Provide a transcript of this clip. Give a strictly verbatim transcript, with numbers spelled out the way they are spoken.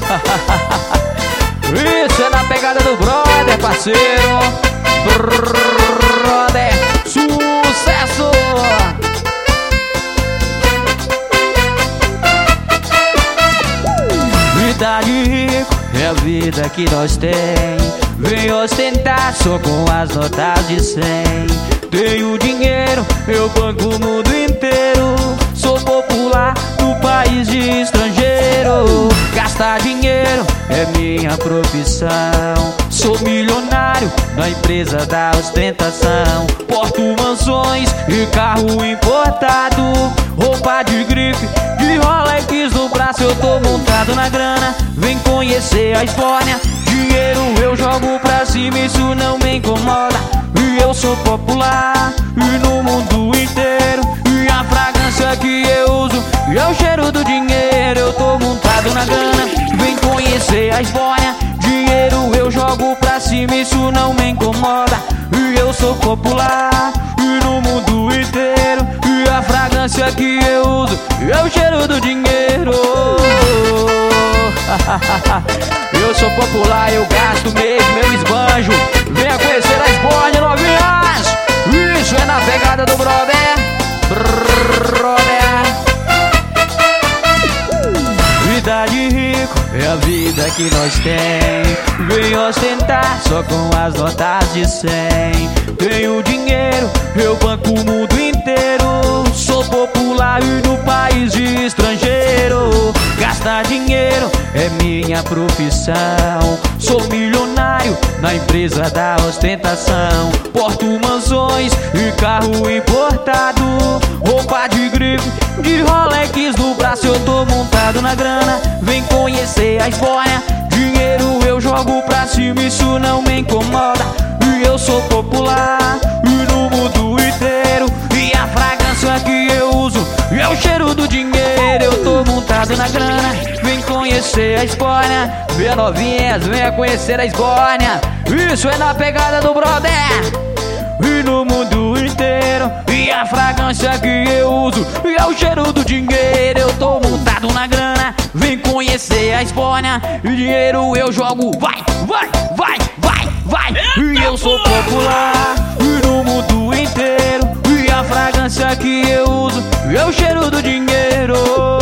Isso é na pegada do brother, parceiro. Brother, sucesso. Vida de rico é a vida que nós tem. Vem ostentar só com as notas de cem. Tenho dinheiro, eu banco o mundo inteiro. Sou popular no país de estrangeiro. Gastar dinheiro é minha profissão. Sou milionário na empresa da ostentação. Porto mansões e carro importado. Roupa de grife, de Rolex no braço. Eu tô montado na grana, vem conhecer a Esbórnia. Dinheiro eu jogo pra cima, isso não me incomoda. E eu sou popular, e no mundo inteiro. E a fragrância que eu uso, e é o cheiro do dinheiro. Eu tô montado na grana, vem conhecer a Esbórnia. Dinheiro eu jogo pra cima, isso não me incomoda. E eu sou popular, e no mundo inteiro. E a fragrância que eu uso, e é o cheiro do dinheiro. Eu sou popular, eu gasto mesmo, eu esbanjo. Venha conhecer a Esbórnia, novinhas. Isso é na pegada do brother. Brother. Vida de rico é a vida que nós tem. Vem ostentar só com as notas de cem. Tenho dinheiro, eu banco o mundo inteiro. Sou popular e no país de estrangeiro. Gastar dinheiro é minha profissão. Sou milionário na empresa da ostentação. Porto mansões e carro importado. Roupa de grife, de Rolex no braço. Eu tô montado na grana, vem conhecer a Esbórnia. Dinheiro eu jogo pra cima, isso não me incomoda. E eu sou popular, e no mundo inteiro. E a fragrância que eu uso, e é o cheiro do dinheiro. Eu tô montado na grana, vem conhecer a Esbórnia. Venha novinhas, venha conhecer a Esbórnia. Isso é na pegada do brother. E no mundo inteiro. E a fragrância que eu uso, e é o cheiro do dinheiro. Eu tô montado na grana, vem conhecer a Esbórnia. E dinheiro eu jogo, vai, vai, vai, vai, vai. E eu sou popular, e no mundo inteiro. E a fragrância que eu uso, e é o cheiro do dinheiro.